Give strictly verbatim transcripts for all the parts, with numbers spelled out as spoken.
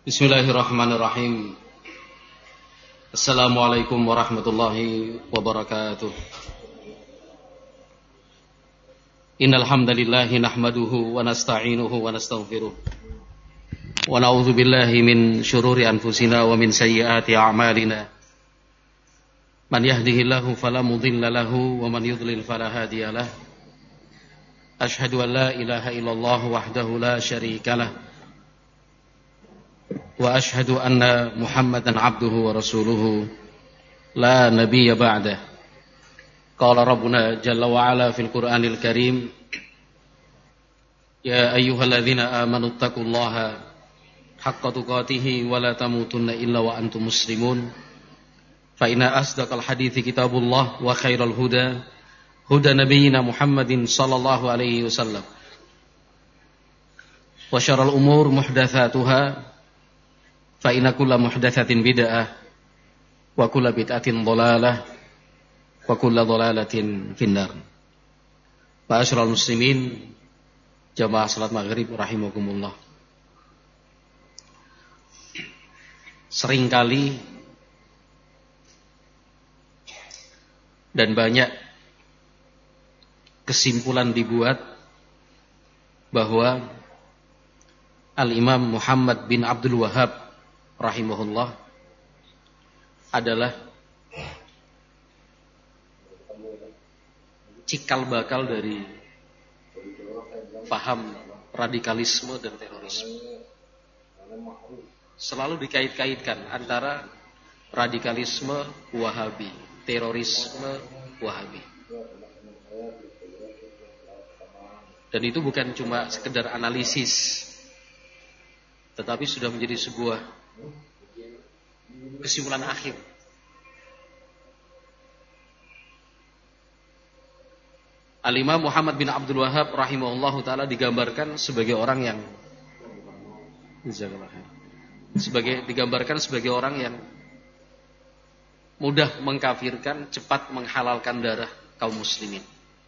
Bismillahirrahmanirrahim. Assalamualaikum warahmatullahi wabarakatuh. Innal hamdalillahi nahmaduhu wa nasta'inuhu wa nastaghfiruh. Wa na'udzu billahi min shururi anfusina wa min sayyiati a'malina. Man yahdihillahu fala mudilla lahu wa man yudlil fala hadiya lahu. Ashhadu an la ilaha illallah wahdahu la syarika lahu. Wa ashhadu anna Muhammadan abduhu wa rasuluhu la nabiyya ba'dah. Qala rabbuna jalla wa ala fil Qur'anil Karim, ya ayyuhalladzina amanu taqullaha haqqa tuqatih wa la tamutunna illa wa antum muslimun. Fa inna asdaqal hadithi kitabullah wa khairal huda huda nabiyyina Muhammadin sallallahu alaihi wasallam. Wa syarrul umur muhdatsatuha fa inna kulla muhdatsatin bid'ah wa kulla bid'atin dhalalah wa kulla dhalalatin finnar. Ma'asyiral muslimin, jamaah salat maghrib rahimakumullah. Seringkali dan banyak kesimpulan dibuat bahwa Al-Imam Muhammad bin Abdul Wahhab rahimahullah adalah cikal bakal dari paham radikalisme dan terorisme. Selalu dikait-kaitkan antara radikalisme Wahabi, terorisme Wahabi. Dan itu bukan cuma sekedar analisis, tetapi sudah menjadi sebuah kesimpulan akhir. Al-Imam Muhammad bin Abdul Wahhab rahimahullahu taala digambarkan sebagai orang yang sebagai digambarkan sebagai orang yang mudah mengkafirkan, cepat menghalalkan darah kaum muslimin.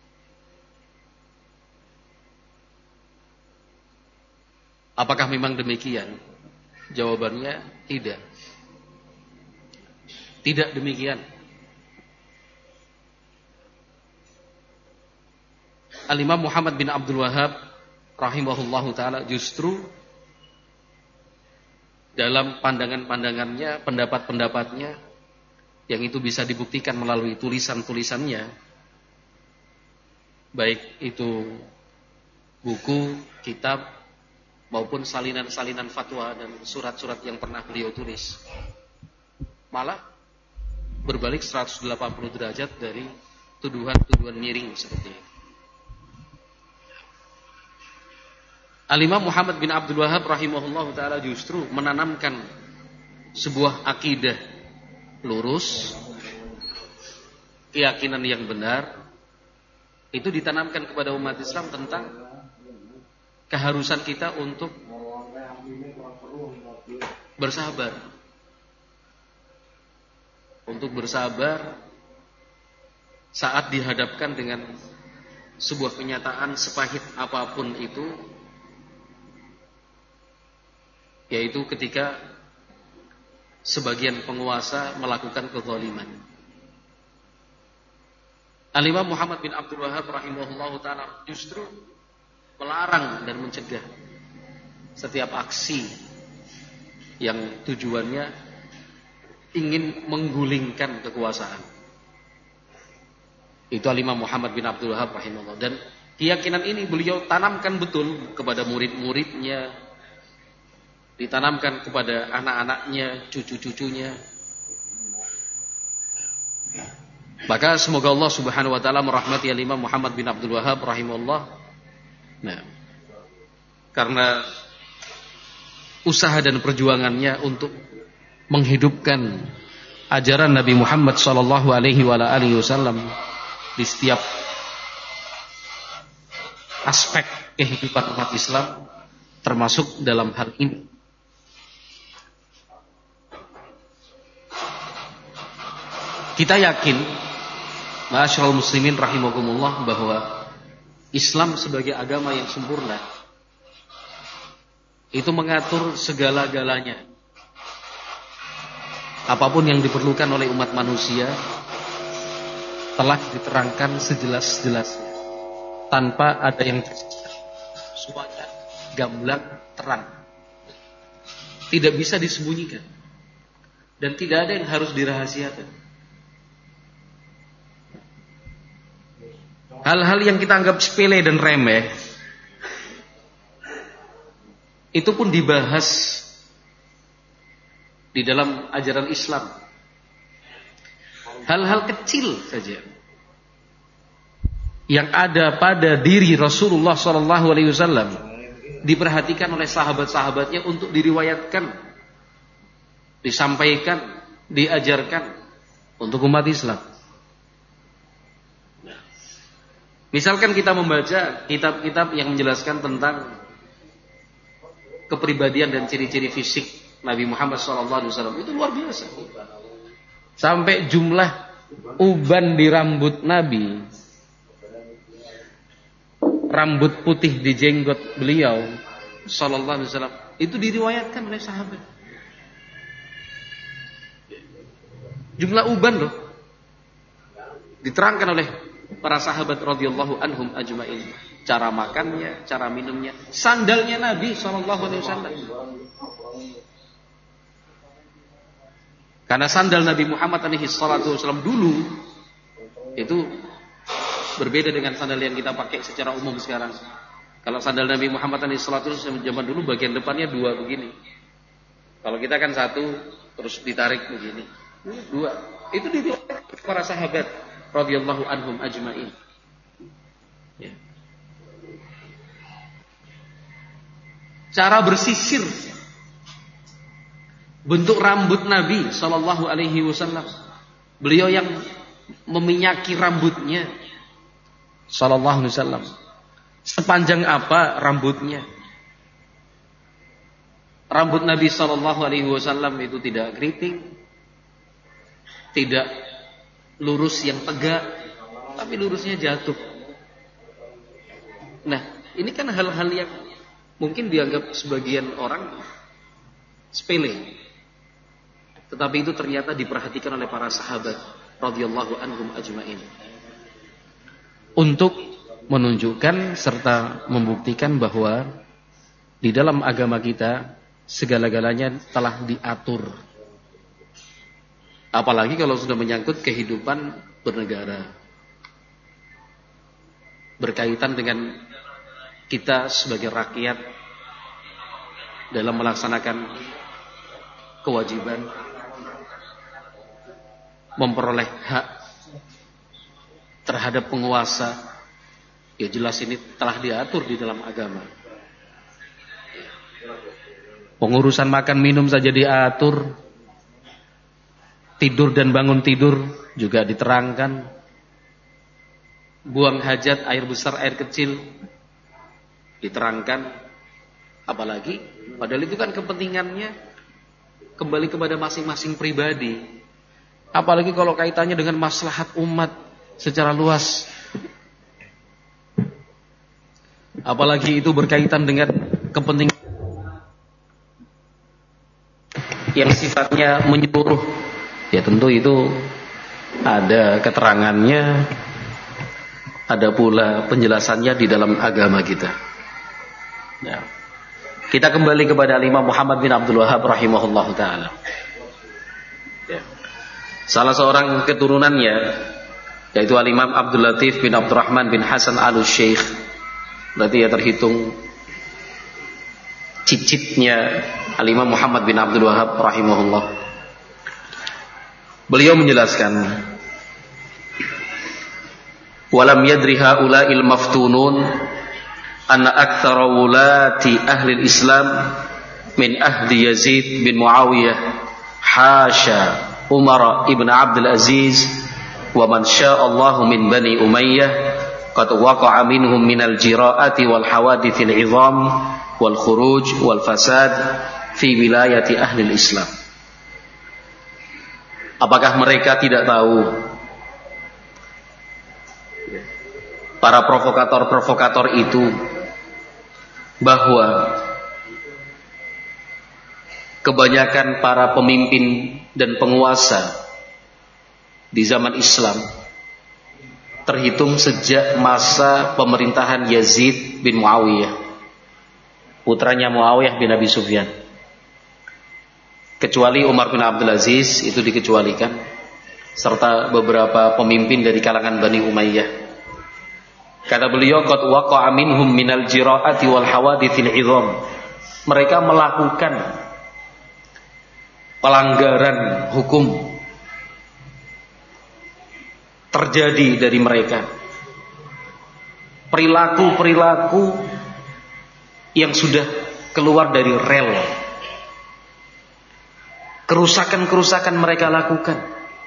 Apakah memang demikian? Jawabannya tidak. Tidak demikian. Al-Imam Muhammad bin Abdul Wahhab rahimahullahu taala justru dalam pandangan-pandangannya, pendapat-pendapatnya yang itu bisa dibuktikan melalui tulisan-tulisannya, baik itu buku, kitab maupun salinan-salinan fatwa dan surat-surat yang pernah beliau tulis, malah berbalik seratus delapan puluh derajat dari tuduhan-tuduhan miring seperti ini. Al-Imam Muhammad bin Abdul Wahhab rahimahullah ta'ala justru menanamkan sebuah akidah lurus, keyakinan yang benar, itu ditanamkan kepada umat Islam tentang keharusan kita untuk bersabar. Untuk bersabar saat dihadapkan dengan sebuah kenyataan sepahit apapun itu, yaitu ketika sebagian penguasa melakukan kezaliman. Al-Imam Muhammad bin Abdul Wahhab rahimahullahu ta'ala justru melarang dan mencegah setiap aksi yang tujuannya ingin menggulingkan kekuasaan. Itu Al-Imam Muhammad bin Abdul Wahhab rahimahullah. Dan keyakinan ini beliau tanamkan betul kepada murid-muridnya, ditanamkan kepada anak-anaknya, cucu-cucunya. Maka semoga Allah Subhanahu wa taala merahmati Al-Imam Muhammad bin Abdul Wahhab rahimahullah. Nah, karena usaha dan perjuangannya untuk menghidupkan ajaran Nabi Muhammad sallallahu alaihi wasallam di setiap aspek kehidupan umat Islam, termasuk dalam hal ini. Kita yakin, ma'asyiral muslimin rahimakumullah, bahwa Islam sebagai agama yang sempurna itu mengatur segala-galanya apapun yang diperlukan oleh umat manusia telah diterangkan sejelas-jelasnya, tanpa ada yang tersisa. Semuanya gamblang terang, tidak bisa disembunyikan, dan tidak ada yang harus dirahasiakan. Hal-hal yang kita anggap sepele dan remeh itu pun dibahas di dalam ajaran Islam. Hal-hal kecil saja yang ada pada diri Rasulullah shallallahu alaihi wasallam diperhatikan oleh sahabat-sahabatnya untuk diriwayatkan, disampaikan, diajarkan untuk umat Islam. Misalkan kita membaca kitab-kitab yang menjelaskan tentang kepribadian dan ciri-ciri fisik Nabi Muhammad shallallahu alaihi wasallam, itu luar biasa. Sampai jumlah uban di rambut Nabi, rambut putih di jenggot beliau shallallahu alaihi wasallam, itu diriwayatkan oleh sahabat. Jumlah uban loh, diterangkan oleh para sahabat radhiyallahu anhum ajmain. Cara makannya, cara minumnya, sandalnya Nabi shallallahu alaihi wasallam. Karena sandal Nabi Muhammad alaihi salatu wasallam dulu itu berbeda dengan sandal yang kita pakai secara umum sekarang. Kalau sandal Nabi Muhammad alaihi salatu wasallam zaman dulu bagian depannya dua begini. Kalau kita kan satu terus ditarik begini. Dua. Itu diriwayatkan para sahabat radhiyallahu anhum ajmain. Ya. Cara bersisir, bentuk rambut Nabi sallallahu alaihi wasallam, beliau yang meminyaki rambutnya sallallahu alaihi wasallam. Sepanjang apa rambutnya? Rambut Nabi sallallahu alaihi wasallam itu tidak keriting, tidak lurus yang tegak, tapi lurusnya jatuh. Nah, ini kan hal-hal yang mungkin dianggap sebagian orang sepele, tetapi itu ternyata diperhatikan oleh para sahabat radhiyallahu anhum ajmain untuk menunjukkan serta membuktikan bahwa di dalam agama kita segala-galanya telah diatur. Apalagi kalau sudah menyangkut kehidupan bernegara, berkaitan dengan kita sebagai rakyat dalam melaksanakan kewajiban memperoleh hak terhadap penguasa. Ya jelas ini telah diatur di dalam agama. Pengurusan makan minum saja diatur, tidur dan bangun tidur juga diterangkan, buang hajat, air besar, air kecil diterangkan. Apalagi padahal itu kan kepentingannya kembali kepada masing-masing pribadi. Apalagi kalau kaitannya dengan maslahat umat secara luas. Apalagi itu berkaitan dengan kepentingan yang sifatnya menyeluruh. Ya tentu itu ada keterangannya, ada pula penjelasannya di dalam agama kita. Ya. Kita kembali kepada Imam Muhammad bin Abdul Wahhab rahimahullah ta'ala. Ya. Salah seorang keturunannya yaitu Al-Imam Abdul Latif bin Abdurrahman bin Hasan al-Syekh, berarti ya terhitung cicitnya Al-Imam Muhammad bin Abdul Wahhab rahimahullah. Beliau menjelaskan, walam yadri haula'il maftunun anna aktsara wulati ahli al-Islam min ahdi Yazid bin Muawiyah hasya Umar ibn Abdul Aziz wa man sya'allahu min bani Umayyah qad waqa'a minhum minal jira'ati wal hawadithil 'idham wal khuruj wal fasad fi wilayati ahli al-Islam. Apakah mereka tidak tahu para provokator-provokator itu bahwa kebanyakan para pemimpin dan penguasa di zaman Islam terhitung sejak masa pemerintahan Yazid bin Muawiyah, putranya Muawiyah bin Abi Sufyan. Kecuali Umar bin Abdul Aziz itu dikecualikan, serta beberapa pemimpin dari kalangan Bani Umayyah. Kata beliau, qad waqa'a minhum minal jira'ati wal hawadithil 'idham. Mereka melakukan pelanggaran hukum, terjadi dari mereka perilaku-perilaku yang sudah keluar dari rel. Kerusakan-kerusakan mereka lakukan,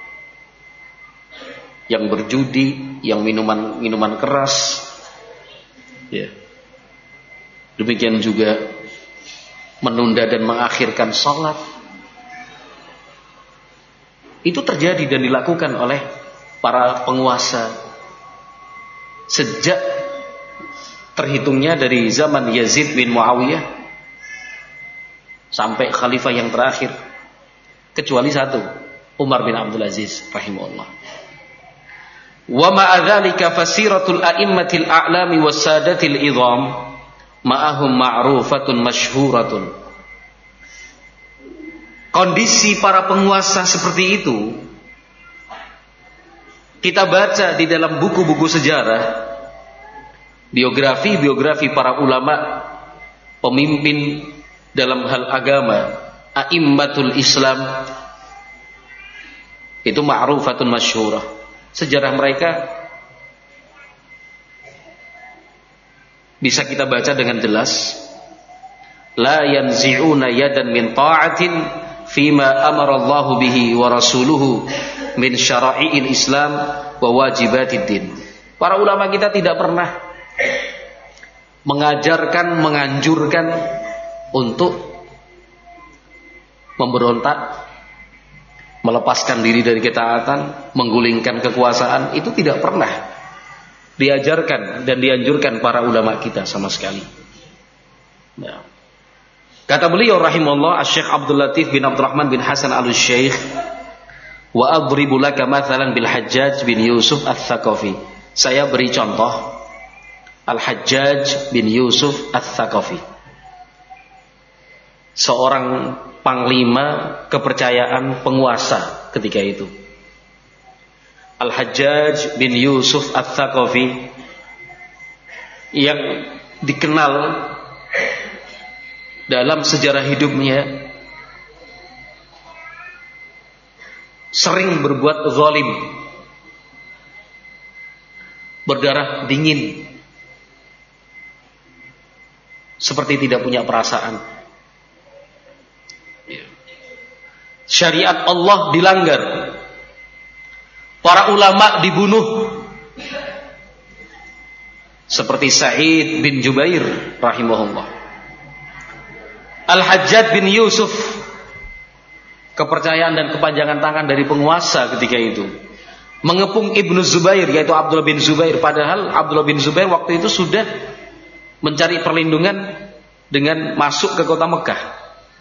yang berjudi, yang minuman minuman keras, ya. Demikian juga menunda dan mengakhirkan sholat. Itu terjadi dan dilakukan oleh para penguasa sejak terhitungnya dari zaman Yazid bin Muawiyah sampai khalifah yang terakhir, kecuali satu, Umar bin Abdul Aziz rahimahullah. Wa ma'a dzalika fasiratul a'immatil a'lami was-sadatil idham ma'ahum ma'rufatun masyhuratun. Kondisi para penguasa seperti itu kita baca di dalam buku-buku sejarah, biografi-biografi para ulama, pemimpin dalam hal agama, a'immatul Islam, itu ma'rufatun masyhurah. Sejarah mereka bisa kita baca dengan jelas. La yanzi'una yadan min ta'atin fima amara Allahu bihi wa rasuluhu min syara'i'il Islam wa wajibatid din. Para ulama kita tidak pernah mengajarkan, menganjurkan untuk memberontak, melepaskan diri dari ketaatan, menggulingkan kekuasaan. Itu tidak pernah diajarkan dan dianjurkan para ulama kita sama sekali. Nah, kata beliau rahimahullah, Asy-Syaikh Abdul Latif bin Abdurrahman bin Hasan Al-Syaikh, wa adribu laka mathalan bil Hajjaj bin Yusuf Ats-Tsaqafi. Saya beri contoh Al-Hajjaj bin Yusuf Ats-Tsaqafi, seorang panglima kepercayaan penguasa ketika itu. Al-Hajjaj bin Yusuf Ats-Tsaqafi yang dikenal dalam sejarah hidupnya sering berbuat zalim, berdarah dingin, seperti tidak punya perasaan. Syariat Allah dilanggar, para ulama dibunuh, seperti Sa'id bin Jubair rahimahullah. Al-Hajjaj bin Yusuf, kepercayaan dan kepanjangan tangan dari penguasa ketika itu, mengepung Ibnu Zubair, yaitu Abdullah bin Zubair, padahal Abdullah bin Zubair waktu itu sudah mencari perlindungan dengan masuk ke kota Mekah.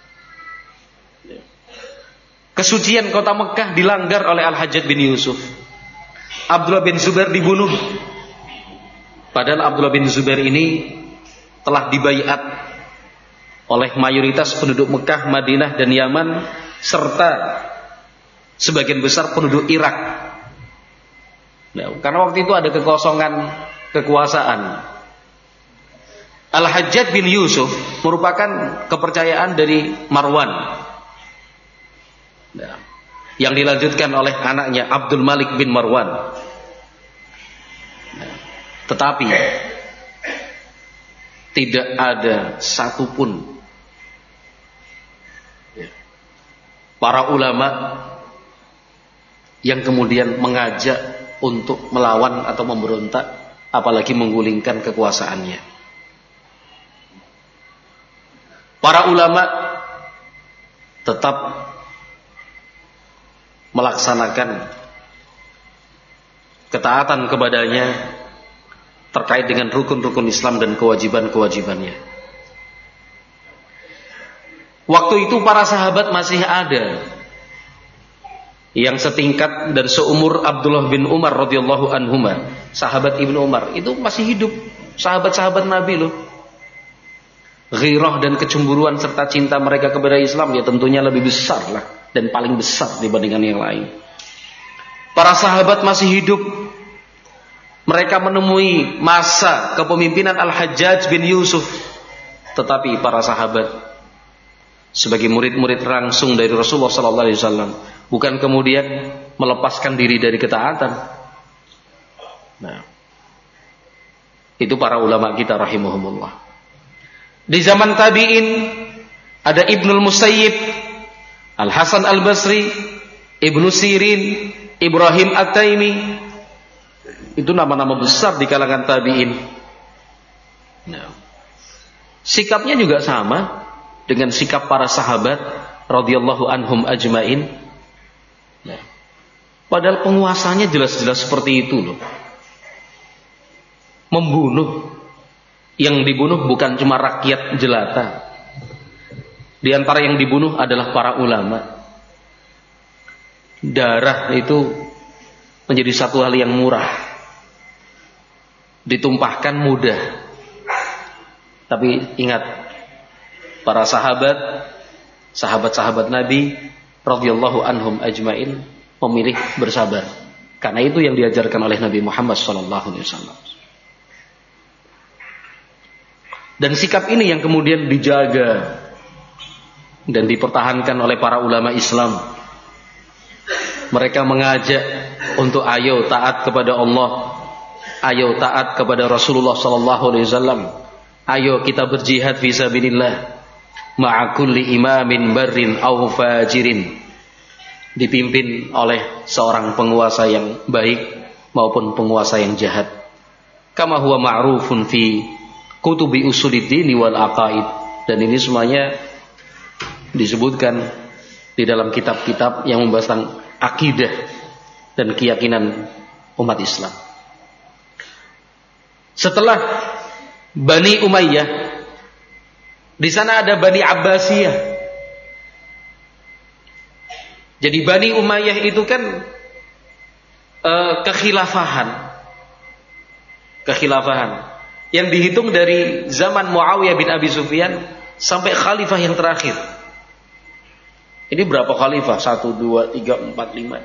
Kesucian kota Mekah dilanggar oleh Al-Hajjaj bin Yusuf. Abdullah bin Zubair dibunuh, padahal Abdullah bin Zubair ini telah dibaiat oleh mayoritas penduduk Mekah, Madinah dan Yaman, serta sebagian besar penduduk Irak. Nah, karena waktu itu ada kekosongan kekuasaan. Al-Hajjaj bin Yusuf merupakan kepercayaan dari Marwan, nah, yang dilanjutkan oleh anaknya Abdul Malik bin Marwan. Nah, tetapi tidak ada satupun para ulama yang kemudian mengajak untuk melawan atau memberontak, apalagi menggulingkan kekuasaannya. Para ulama tetap melaksanakan ketaatan kepadanya terkait dengan rukun-rukun Islam dan kewajiban-kewajibannya. Waktu itu para sahabat masih ada yang setingkat dan seumur Abdullah bin Umar radhiyallahu anhuma, sahabat Ibnu Umar, itu masih hidup, sahabat-sahabat Nabi loh. Ghirah dan kecemburuan serta cinta mereka kepada Islam ya tentunya lebih besar lah dan paling besar dibandingkan yang lain. Para sahabat masih hidup. Mereka menemui masa kepemimpinan Al-Hajjaj bin Yusuf, tetapi para sahabat sebagai murid-murid langsung dari Rasulullah sallallahu alaihi wasallam bukan kemudian melepaskan diri dari ketaatan. Nah, itu para ulama kita rahimahumullah. Di zaman tabi'in ada Ibnul Musayyib, Al-Hasan Al-Basri, Ibnu Sirin, Ibrahim At-Taimi. Itu nama-nama besar di kalangan tabi'in. Nah, sikapnya juga sama dengan sikap para sahabat radhiyallahu anhum ajmain. Nah, padahal penguasanya jelas-jelas seperti itu loh. Membunuh. Yang dibunuh bukan cuma rakyat jelata. Di antara yang dibunuh adalah para ulama. Darah itu menjadi satu hal yang murah, ditumpahkan mudah. Tapi ingat, para sahabat, sahabat-sahabat Nabi radhiyallahu anhum ajmain memilih bersabar. Karena itu yang diajarkan oleh Nabi Muhammad sallallahu alaihi wasallam. Dan sikap ini yang kemudian dijaga dan dipertahankan oleh para ulama Islam. Mereka mengajak untuk ayo taat kepada Allah, ayo taat kepada Rasulullah sallallahu alaihi wasallam, ayo kita berjihad fi sabilillah ma'a kulli imamin barrin aw fajirin, dipimpin oleh seorang penguasa yang baik maupun penguasa yang jahat. Kama huwa ma'rufun fi kutubi usuluddin wal aqaid, dan ini semuanya disebutkan di dalam kitab-kitab yang membahas tentang akidah dan keyakinan umat Islam. Setelah Bani Umayyah, di sana ada Bani Abbasiyah. Jadi Bani Umayyah itu kan uh, kekhilafahan, kekhilafahan yang dihitung dari zaman Muawiyah bin Abi Sufyan sampai khalifah yang terakhir. Ini berapa khalifah? Satu, dua, tiga, empat, lima.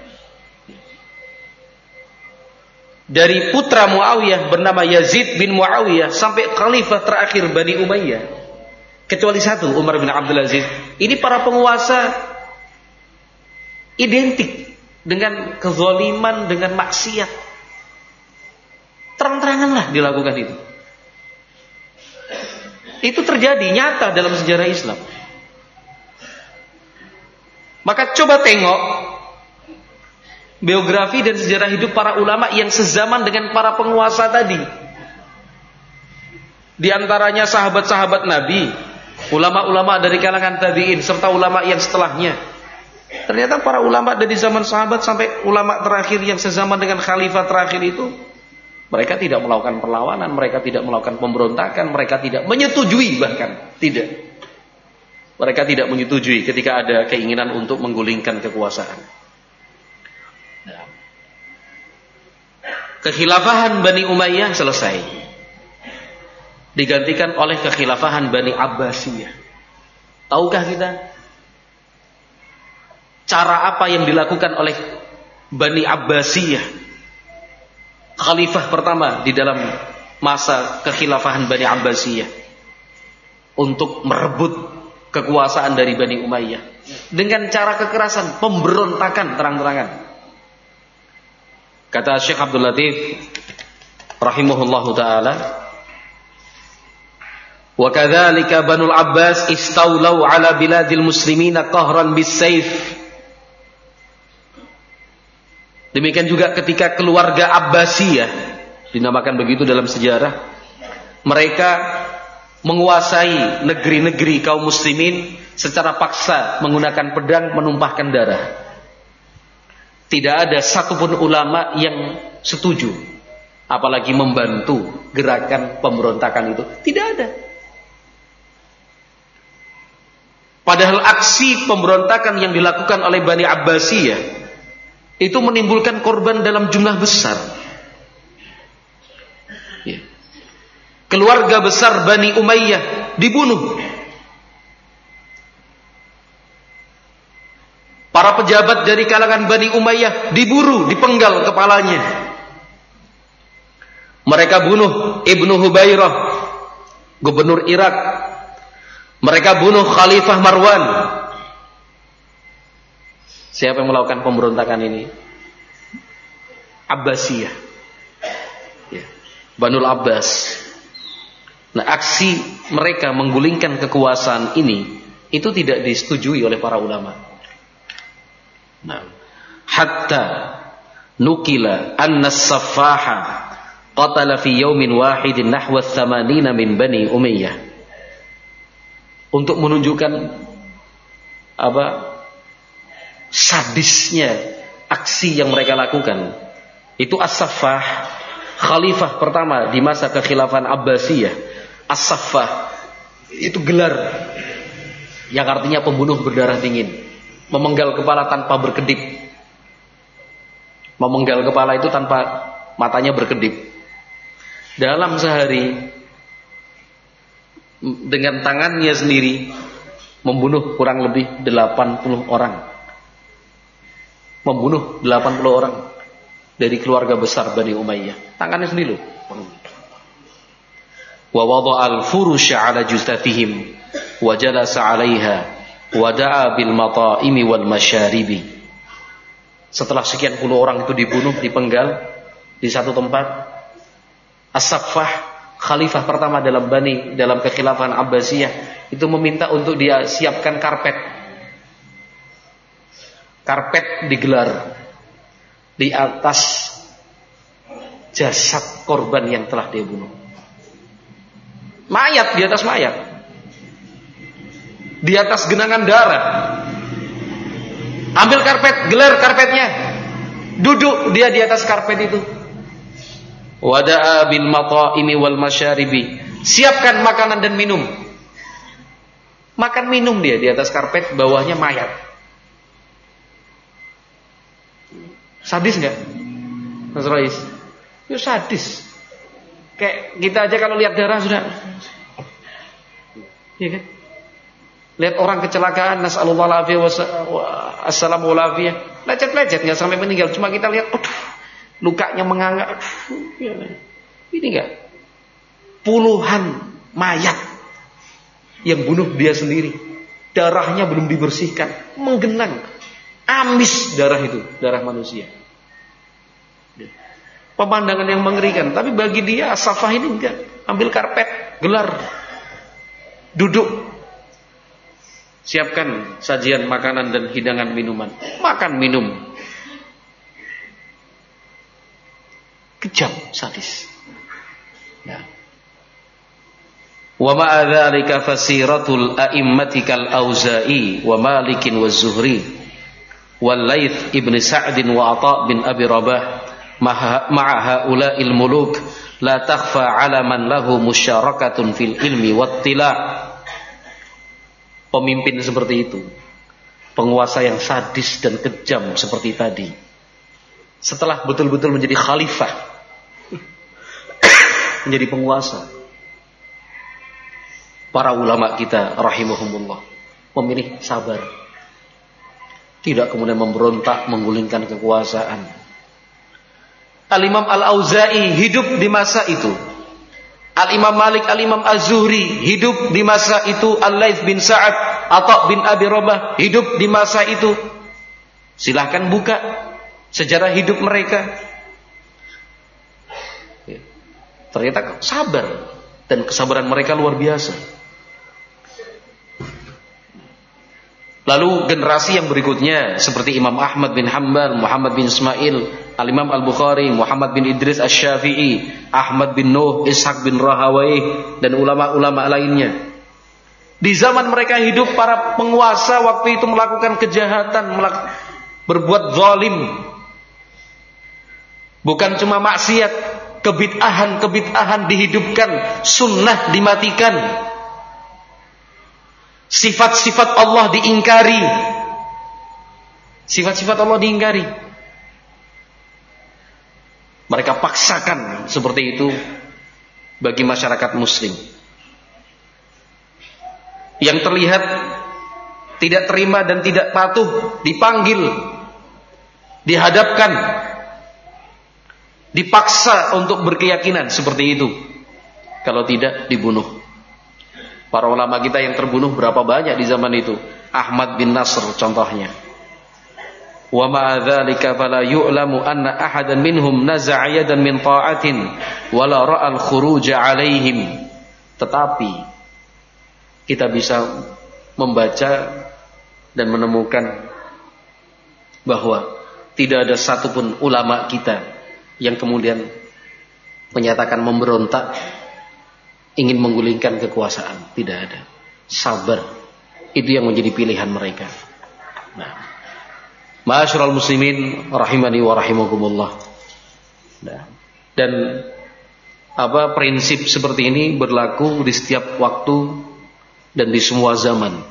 Dari putra Muawiyah bernama Yazid bin Muawiyah sampai khalifah terakhir Bani Umayyah, kecuali satu, Umar bin Abdul Aziz. Ini para penguasa identik dengan kezaliman, dengan maksiat. Terang-teranganlah dilakukan itu. Itu terjadi nyata dalam sejarah Islam. Maka coba tengok biografi dan sejarah hidup para ulama yang sezaman dengan para penguasa tadi. Di antaranya sahabat-sahabat Nabi, ulama-ulama dari kalangan tabi'in, serta ulama yang setelahnya. Ternyata para ulama dari zaman sahabat sampai ulama terakhir yang sezaman dengan khalifah terakhir itu, mereka tidak melakukan perlawanan, mereka tidak melakukan pemberontakan, mereka tidak menyetujui, bahkan tidak. Mereka tidak menyetujui ketika ada keinginan untuk menggulingkan kekuasaan. Kekhilafahan Bani Umayyah selesai, digantikan oleh kekhilafahan Bani Abbasiyah. Tahukah kita cara apa yang dilakukan oleh Bani Abbasiyah, khalifah pertama di dalam masa kekhilafahan Bani Abbasiyah, untuk merebut kekuasaan dari Bani Umayyah dengan cara kekerasan, pemberontakan terang-terangan? Kata Syekh Abdul Latif rahimahullahu taala, wa kadzalika Banul Abbas istaulau ala biladil muslimina qahran bis-saif. Demikian juga ketika keluarga Abbasiyah, dinamakan begitu dalam sejarah, mereka menguasai negeri-negeri kaum muslimin secara paksa menggunakan pedang, menumpahkan darah. Tidak ada satupun ulama yang setuju, apalagi membantu gerakan pemberontakan itu. Tidak ada. Padahal aksi pemberontakan yang dilakukan oleh Bani Abbasiyah itu menimbulkan korban dalam jumlah besar. Ya. Keluarga besar Bani Umayyah dibunuh. Para pejabat dari kalangan Bani Umayyah diburu, dipenggal kepalanya. Mereka bunuh Ibnu Hubairah, gubernur Irak. Mereka bunuh Khalifah Marwan. Siapa yang melakukan pemberontakan ini? Abbasiyah, ya, Banul Abbas. Nah, aksi mereka menggulingkan kekuasaan ini itu tidak disetujui oleh para ulama. Nah, hatta nukila anna as-saffaha qatala fi yawmin wahidin nahwa thamanina min Bani Umayyah. Untuk menunjukkan apa sadisnya aksi yang mereka lakukan. Itu As-Saffah, khalifah pertama di masa kekhilafan Abbasiyah. As-Saffah itu gelar yang artinya pembunuh berdarah dingin, memenggal kepala tanpa berkedip. Memenggal kepala itu tanpa matanya berkedip. Dalam sehari dengan tangannya sendiri membunuh kurang lebih delapan puluh orang. Membunuh delapan puluh orang dari keluarga besar Bani Umayyah. Tangannya sendiri loh. Wa wada'al furusha 'ala justatihim wa jalasa 'alaiha wa da'a bil mata'imi wal masyaribi. Setelah sekian puluh orang itu dibunuh, dipenggal di satu tempat, As-Saffah, khalifah pertama dalam Bani, dalam kekhilafan Abbasiyah, itu meminta untuk dia siapkan karpet. Karpet digelar di atas jasad korban yang telah dia bunuh. Mayat, di atas mayat. Di atas genangan darah. Ambil karpet, gelar karpetnya. Duduk dia di atas karpet itu. Wada'a bil mata'imi wal masyaribi. Siapkan makanan dan minum. Makan minum dia di atas karpet, bawahnya mayat. Sadis enggak? Mas Rais? Itu sadis. Kayak kita aja kalau lihat darah sudah. Iya kan? Lihat orang kecelakaan, nasallallahu alaihi wasallam, lecet-lecet enggak sampai meninggal, cuma kita lihat, aduh, lukanya menganga. Ini enggak? Puluhan mayat yang bunuh dia sendiri. Darahnya belum dibersihkan, menggenang. Amis darah itu, darah manusia. Pemandangan yang mengerikan. Tapi bagi dia As-Saffah ini enggak. Ambil karpet, gelar, duduk, siapkan sajian makanan dan hidangan minuman. Makan, minum. Kejam, sadis. Ya. Wa ma'a dzalika fasiratul a'immatikal Auza'i wa Malikin wa Zuhri wal Laits ibn Sa'd wa Atha bin Abi Rabah ma'a haula'il muluk la takhfa 'ala man lahu musyarakatun fil ilmi wattila'. Pemimpin seperti itu, penguasa yang sadis dan kejam seperti tadi, setelah betul-betul menjadi khalifah, menjadi penguasa, para ulama kita rahimahumullah memilih sabar, tidak kemudian memberontak, menggulingkan kekuasaan. Al-Imam Al-Auza'i hidup di masa itu. Al-Imam Malik, Al-Imam Az-Zuhri hidup di masa itu. Al-Laits bin Sa'ad, Atha bin Abi Rabah hidup di masa itu. Silahkan buka sejarah hidup mereka. Ternyata sabar, dan kesabaran mereka luar biasa. Lalu generasi yang berikutnya seperti Imam Ahmad bin Hanbal, Muhammad bin Ismail, Al-Imam Al-Bukhari, Muhammad bin Idris Asy-Syafi'i, Ahmad bin Nuh, Ishaq bin Rahawayh, dan ulama-ulama lainnya. Di zaman mereka hidup, para penguasa waktu itu melakukan kejahatan, melak- berbuat zalim. Bukan cuma maksiat, kebid'ahan-kebid'ahan dihidupkan, sunnah dimatikan. Sifat-sifat Allah diingkari. Sifat-sifat Allah diingkari. seperti itu bagi masyarakat muslim. Yang terlihat tidak terima dan tidak patuh dipanggil, dihadapkan, dipaksa untuk berkeyakinan seperti itu. Kalau tidak, dibunuh. Para ulama kita yang terbunuh berapa banyak di zaman itu? Ahmad bin Nasr contohnya. Wa ma'a dzalika fala yu'lamu anna ahadan minhum naza'a yadan min ta'atin wa la ra'al khuruja 'alaihim. Tetapi kita bisa membaca dan menemukan bahwa tidak ada satupun ulama kita yang kemudian menyatakan memberontak ingin menggulingkan kekuasaan. Tidak ada. Sabar, itu yang menjadi pilihan mereka. Nah, ma'asyiral muslimin rahimani wa rahimakumullah. Nah, dan apa prinsip seperti ini berlaku di setiap waktu dan di semua zaman,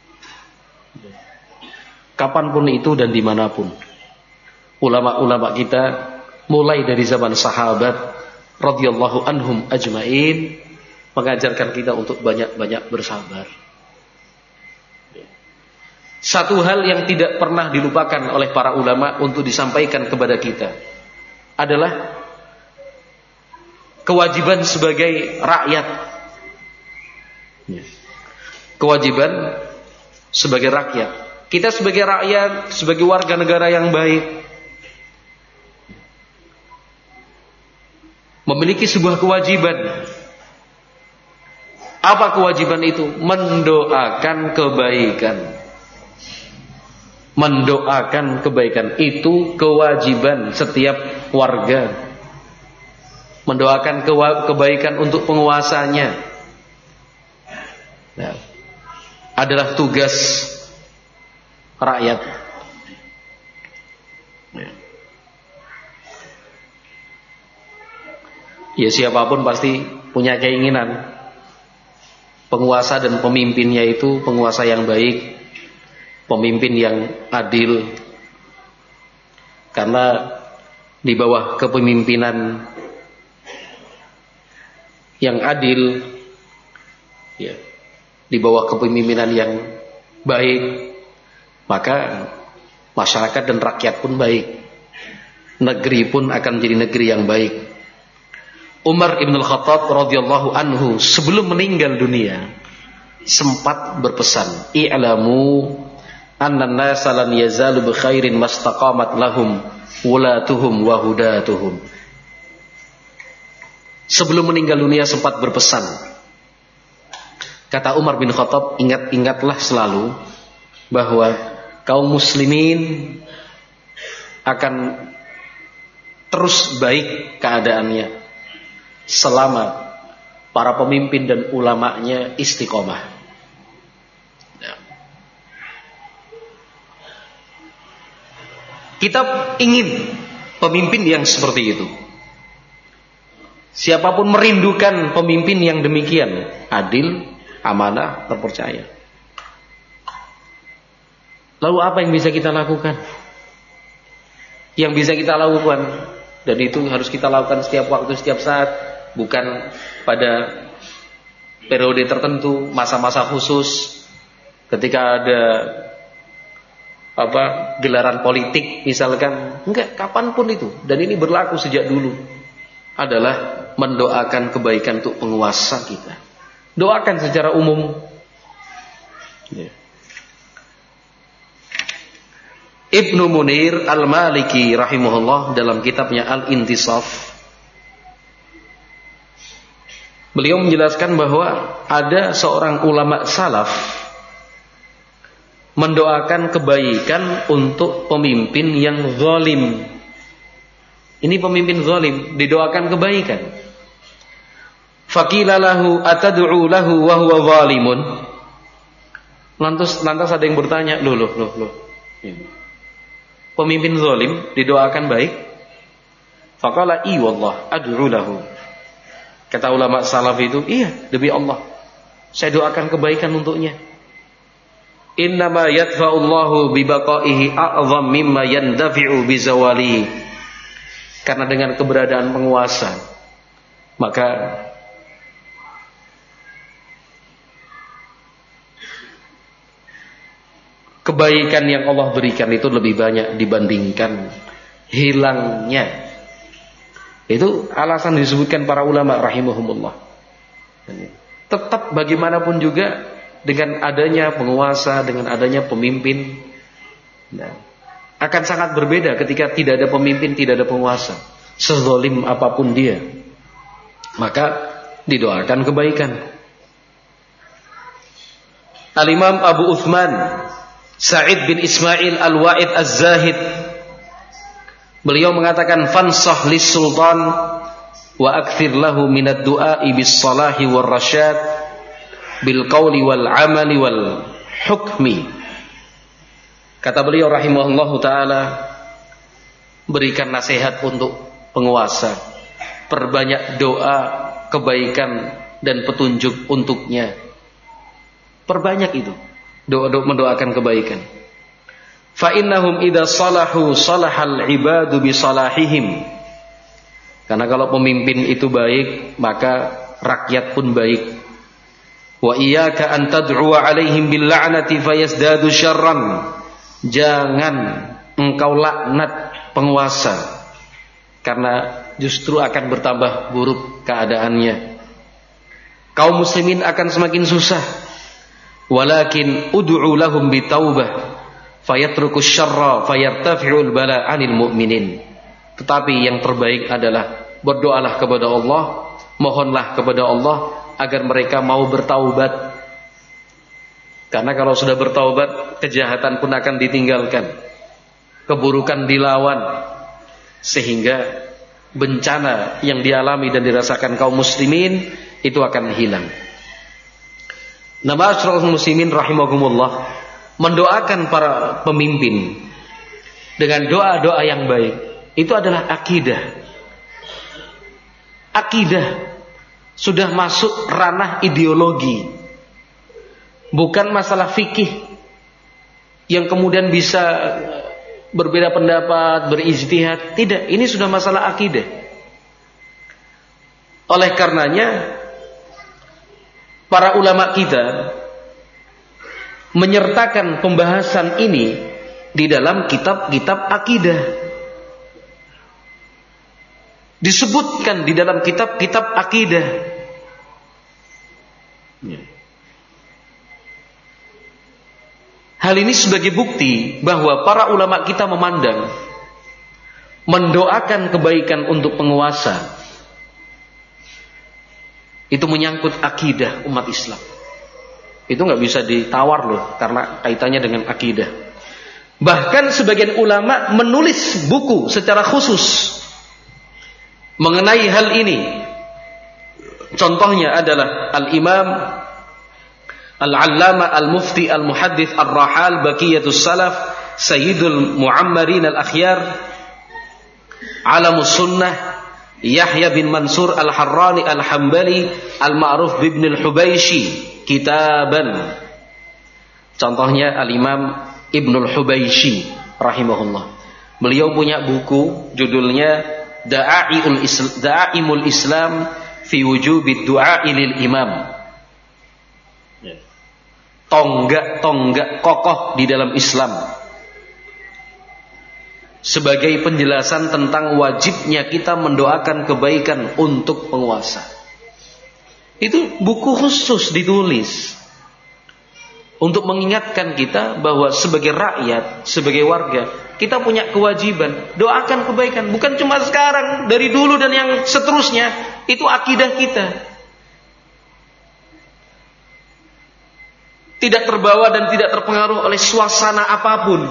kapanpun itu dan dimanapun. Ulama-ulama kita mulai dari zaman sahabat radhiyallahu anhum ajmain mengajarkan kita untuk banyak-banyak bersabar. Satu hal yang tidak pernah dilupakan oleh para ulama untuk disampaikan kepada kita adalah kewajiban sebagai rakyat. Kewajiban sebagai rakyat. Kita sebagai rakyat, sebagai warga negara yang baik, memiliki sebuah kewajiban. Apa kewajiban itu? Mendoakan kebaikan. Mendoakan kebaikan itu kewajiban setiap warga. Mendoakan kebaikan untuk penguasanya. Nah, adalah tugas rakyat. Ya, siapapun pasti punya keinginan penguasa dan pemimpinnya itu penguasa yang baik, pemimpin yang adil. Karena di bawah kepemimpinan yang adil, ya, di bawah kepemimpinan yang baik, maka masyarakat dan rakyat pun baik. Negeri pun akan menjadi negeri yang baik. Umar ibn al-Khattab radhiyallahu anhu sebelum meninggal dunia sempat berpesan, i'lamu anna an-nasa lan yazalu bi khairin mastaqamat lahum wulatuhum wa hudatuhum. Sebelum meninggal dunia sempat berpesan, kata Umar bin Khattab, ingat-ingatlah selalu bahwa kaum muslimin akan terus baik keadaannya selama para pemimpin dan ulamanya istiqomah. Kita ingin pemimpin yang seperti itu. Siapapun merindukan pemimpin yang demikian, adil, amanah, terpercaya. Lalu apa yang bisa kita lakukan? Yang bisa kita lakukan, dan itu harus kita lakukan setiap waktu, setiap saat, bukan pada periode tertentu, masa-masa khusus, ketika ada apa gelaran politik misalkan. Enggak, kapanpun itu, dan ini berlaku sejak dulu, adalah mendoakan kebaikan untuk penguasa kita. Doakan secara umum. Ya. Ibnu Munir Al-Maliki rahimahullah dalam kitabnya Al-Intisaf, beliau menjelaskan bahwa ada seorang ulama salaf mendoakan kebaikan untuk pemimpin yang zalim. Ini pemimpin zalim, didoakan kebaikan. Faqila lahu atad'u lahu wa huwa zalimun. Lantas lantas ada yang bertanya, loh loh loh loh. Pemimpin zalim didoakan baik? Faqala i wallah ad'u lahu. Kata ulama salaf itu, iya, demi Allah, saya doakan kebaikan untuknya. Innama yadfa'ullahu bibaqaihi a'zam mimma yandafi'u bizawalihi. Karena dengan keberadaan penguasa, maka kebaikan yang Allah berikan itu lebih banyak dibandingkan hilangnya. Itu alasan disebutkan para ulama rahimahumullah. Tetap bagaimanapun juga dengan adanya penguasa, dengan adanya pemimpin, nah, akan sangat berbeda ketika tidak ada pemimpin, tidak ada penguasa. Sezalim apapun dia, maka didoakan kebaikan. Al-Imam Abu Uthman Sa'id bin Ismail Al-Wa'id Az-Zahid, beliau mengatakan, fansah lis sultan wa akthir lahu minad du'a'i bis salahi wal rasyad bil qawli wal amali wal hukmi. Kata beliau rahimahullahu ta'ala, berikan nasihat untuk penguasa, perbanyak doa kebaikan dan petunjuk untuknya. Perbanyak itu doa-doa mendoakan kebaikan. Fa innahum idza salahu salahal ibadu bi salahihim. Karena kalau pemimpin itu baik, maka rakyat pun baik. Wa iyyaka an tad'u 'alaihim bil la'nati fayazdadu syarran. Jangan engkau laknat penguasa, karena justru akan bertambah buruk keadaannya. Kaum muslimin akan semakin susah. Walakin ud'u lahum bitaubah fayatrukus syarra fayartafi'ul bala 'anil mu'minin. Tetapi yang terbaik adalah berdoalah kepada Allah, mohonlah kepada Allah agar mereka mau bertaubat. Karena kalau sudah bertaubat, kejahatan pun akan ditinggalkan, keburukan dilawan, sehingga bencana yang dialami dan dirasakan kaum muslimin itu akan hilang. Nama asyraful muslimin rahimahumullah, mendoakan para pemimpin dengan doa-doa yang baik itu adalah akidah. Akidah sudah masuk ranah ideologi, bukan masalah fikih yang kemudian bisa berbeda pendapat, berijtihad. Tidak, ini sudah masalah akidah. Oleh karenanya para ulama kita menyertakan pembahasan ini di dalam kitab-kitab akidah. Disebutkan di dalam kitab-kitab akidah. Hal ini sebagai bukti bahwa para ulama kita memandang mendoakan kebaikan untuk penguasa itu menyangkut akidah umat Islam. Itu nggak bisa ditawar loh, karena kaitannya dengan akidah. Bahkan sebagian ulama menulis buku secara khusus mengenai hal ini. Contohnya adalah Al-Imam Al-Allama Al-Mufti Al-Muhaddits Ar-Rahal Baqiyatus Salaf Sayyidul Mu'ammarin Al-Akhyar Alamus Sunnah Yahya bin Mansur Al-Harrani Al-Hambali Al-Ma'ruf bin Al-Hubayshi kitaban. Contohnya Al-Imam Ibnul Hubayshi rahimahullah. Beliau punya buku judulnya Da'aimul Islam, Da'aimul Islam fi wujubid du'a lil imam. Tonggak-tonggak kokoh di dalam Islam sebagai penjelasan tentang wajibnya kita mendoakan kebaikan untuk penguasa. Itu buku khusus ditulis untuk mengingatkan kita bahwa sebagai rakyat, sebagai warga, kita punya kewajiban doakan kebaikan. Bukan cuma sekarang, dari dulu dan yang seterusnya. Itu akidah kita. Tidak terbawa dan tidak terpengaruh oleh suasana apapun.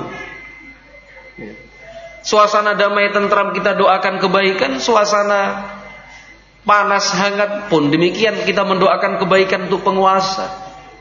Suasana damai tentram kita doakan kebaikan, suasana panas hangat pun demikian kita mendoakan kebaikan untuk penguasa.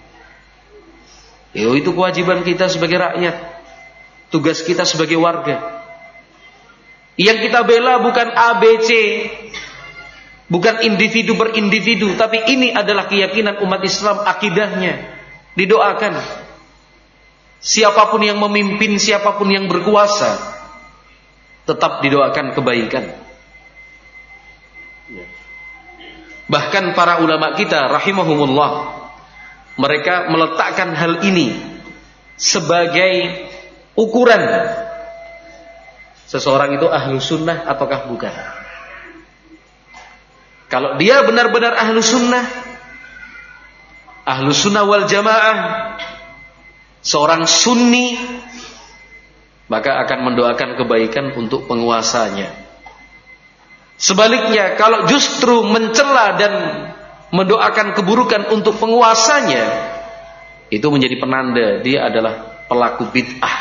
Yo, itu kewajiban kita sebagai rakyat, tugas kita sebagai warga. Yang kita bela bukan A B C, bukan individu per individu, tapi ini adalah keyakinan umat Islam, akidahnya. Didoakan siapapun yang memimpin, siapapun yang berkuasa, tetap didoakan kebaikan. Bahkan para ulama kita rahimahumullah, mereka meletakkan hal ini sebagai ukuran seseorang itu ahlu sunnah ataukah bukan. Kalau dia benar-benar ahlu sunnah, ahlu sunnah wal jamaah, seorang sunni, maka akan mendoakan kebaikan untuk penguasanya. Sebaliknya, kalau justru mencela dan mendoakan keburukan untuk penguasanya, itu menjadi penanda dia adalah pelaku bid'ah.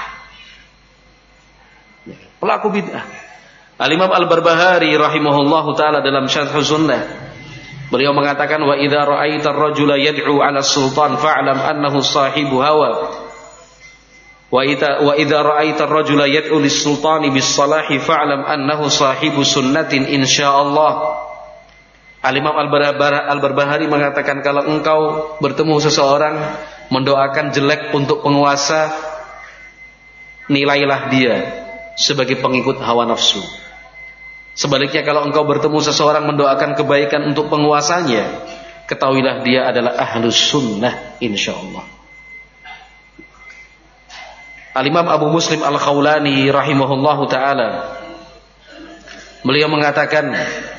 Pelaku bid'ah. Al-Imam Al-Barbahari rahimahullahu ta'ala dalam Syarh Sunnah, beliau mengatakan, wa idza ra'aita ar-rajula yad'u 'ala sultan fa'lam annahu sahibu hawa wa idza wa idza ra'aita ar-rajula yad'u lis-sultani bis-salahi fa'lam annahu sahibu sunnatin insyaallah. Al-Imam Al-Barbahari mengatakan, kalau engkau bertemu seseorang mendoakan jelek untuk penguasa, nilailah dia sebagai pengikut hawa nafsu. Sebaliknya, kalau engkau bertemu seseorang mendoakan kebaikan untuk penguasanya, ketahuilah dia adalah ahlus sunnah insyaallah. Al-Imam Abu Muslim Al-Khawlani rahimahullahu ta'ala, beliau mengatakan,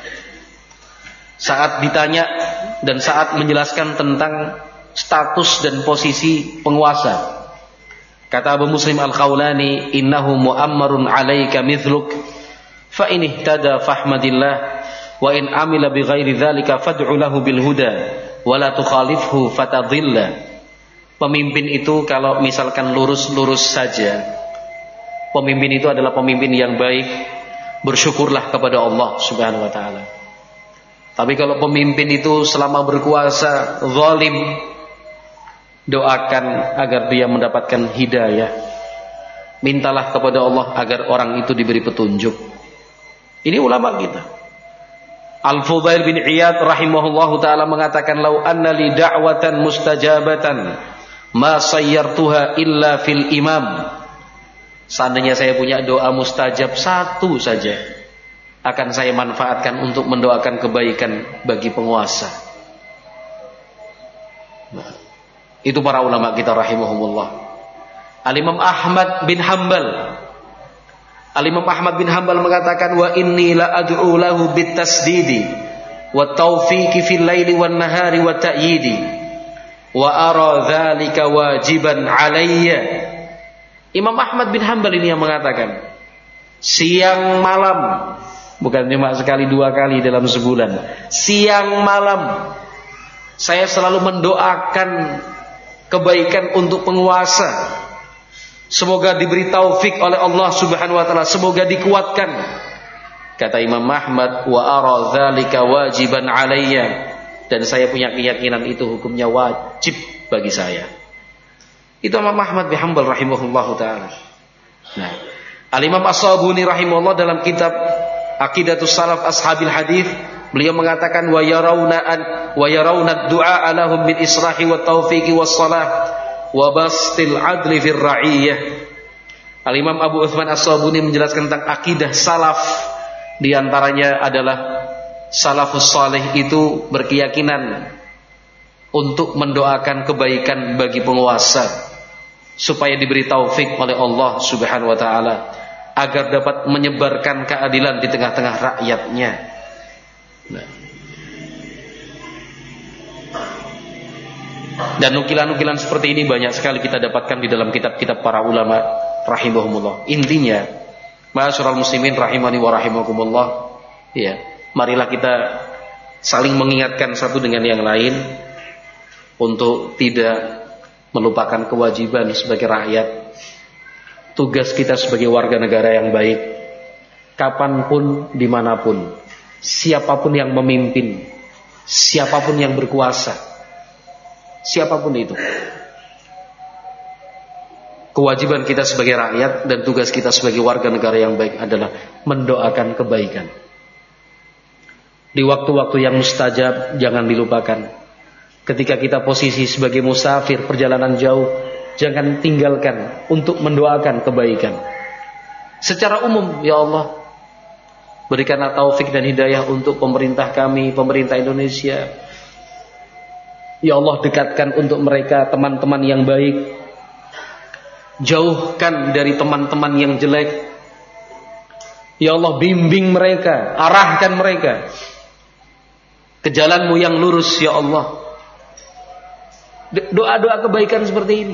saat ditanya dan saat menjelaskan tentang status dan posisi penguasa, kata Abu Muslim Al-Khawlani, innahu mu'ammarun 'alaika mithluk fa in ihtada fahmadillah wa in amila bighairi dzalika fad'u lahu bil huda wa la tukhalifhu fatadhilla. Pemimpin itu kalau misalkan lurus-lurus saja, pemimpin itu adalah pemimpin yang baik, bersyukurlah kepada Allah Subhanahu wa taala. Tapi kalau pemimpin itu selama berkuasa zalim, doakan agar dia mendapatkan hidayah. Mintalah kepada Allah agar orang itu diberi petunjuk. Ini ulama kita. Al-Fudail bin Iyad rahimahullahu ta'ala mengatakan, lau anna li da'watan mustajabatan ma sayyartuha illa fil imam. Seandainya saya punya doa mustajab satu saja, akan saya manfaatkan untuk mendoakan kebaikan bagi penguasa. Nah, itu para ulama kita rahimahumullah. Al-Imam Ahmad bin Hanbal Al-Imam Ahmad bin Hanbal mengatakan, wa inni la ad'u lahu bit tasdidi wa taufiqi fil laili wan nahari wa ta'yidi wa ara dzalika wajiban alayya. Imam Ahmad bin Hanbal ini yang mengatakan, siang malam, bukan cuma sekali dua kali dalam sebulan, siang malam saya selalu mendoakan kebaikan untuk penguasa. Semoga diberi taufik oleh Allah Subhanahu wa taala, semoga dikuatkan. Kata Imam Ahmad, wa ara dzalika wajiban alayya, dan saya punya keyakinan itu hukumnya wajib bagi saya. Itu Imam Ahmad bin Hanbal rahimahullahu taala. Nah, Al-Imam As-Sabuni rahimahullah dalam kitab Aqidatus Salaf Ashabil Hadis, beliau mengatakan, wa yarawna an wa yarawna ad-du'a alahum bil israhi wat taufiqi was salah wa bastil adli fir ra'iyah. Al-Imam Abu Utsman As-Sabuni menjelaskan tentang akidah salaf. Di antaranya adalah salafus salih itu berkeyakinan untuk mendoakan kebaikan bagi penguasa supaya diberi taufik oleh Allah Subhanahu wa taala agar dapat menyebarkan keadilan di tengah-tengah rakyatnya. Nah, dan nukilan-nukilan seperti ini banyak sekali kita dapatkan di dalam kitab-kitab para ulama rahimahumullah. Intinya, ma'asyiral muslimin rahimani wa rahimakumullah, ya, marilah kita saling mengingatkan satu dengan yang lain untuk tidak melupakan kewajiban sebagai rakyat, tugas kita sebagai warga negara yang baik, kapanpun, dimanapun, siapapun yang memimpin, siapapun yang berkuasa, siapapun itu, kewajiban kita sebagai rakyat dan tugas kita sebagai warga negara yang baik adalah mendoakan kebaikan. Di waktu-waktu yang mustajab jangan dilupakan. Ketika kita posisi sebagai musafir perjalanan jauh, jangan tinggalkan untuk mendoakan kebaikan. Secara umum, ya Allah, Berikanlah taufik dan hidayah untuk pemerintah kami, pemerintah Indonesia. Ya Allah, dekatkan untuk mereka teman-teman yang baik. Jauhkan dari teman-teman yang jelek. Ya Allah, bimbing mereka, arahkan mereka ke jalan-Mu yang lurus, ya Allah. Doa-doa kebaikan seperti ini,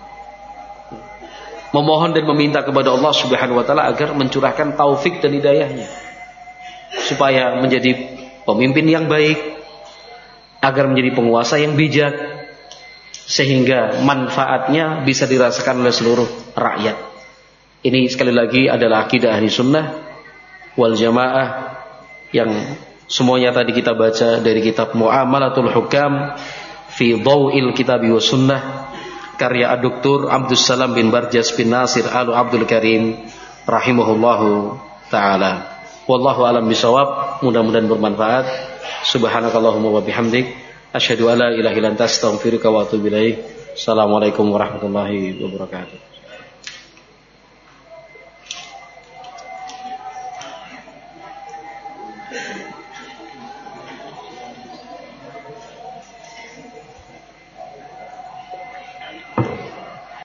memohon dan meminta kepada Allah Subhanahu wa taala agar mencurahkan taufik dan hidayahnya, supaya menjadi pemimpin yang baik, agar menjadi penguasa yang bijak, sehingga manfaatnya bisa dirasakan oleh seluruh rakyat. Ini sekali lagi adalah akidah ahli sunnah wal jamaah yang semuanya tadi kita baca dari kitab Muamalatul Hukam fi Dhaw'il Kitabi wa Sunnah, karya Doktor Abdus Salam bin Barjas bin Nasir Al Abdul Karim rahimahullahu taala. Wallahu alam bisawab. Mudah-mudahan bermanfaat. Subhanakallahumma wa bihamdik, asyhadu an la ilaha illa anta, astaghfiruka wa atubu ilaik. Assalamualaikum warahmatullahi wabarakatuh.